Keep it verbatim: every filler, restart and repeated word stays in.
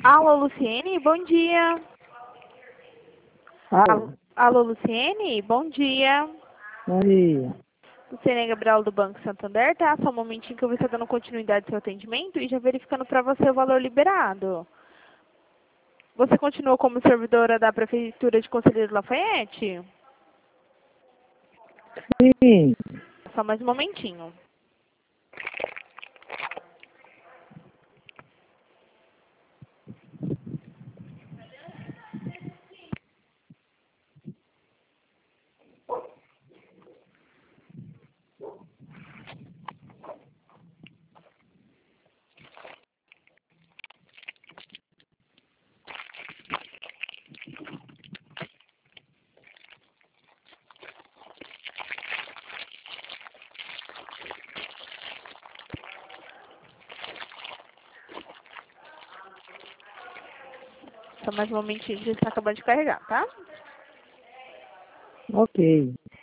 Alô, Luciene, bom dia. Alô, Alô, Luciene, bom dia. bom dia. Luciene Gabriel do Banco Santander, tá? Só um momentinho que eu vou estar dando continuidade ao seu atendimento e já verificando para você o valor liberado. Você continua como servidora da Prefeitura de Conselheiro Lafayette? Sim, Só mais um momentinho. Só mais um momentinho, já está acabando de carregar, tá? ok.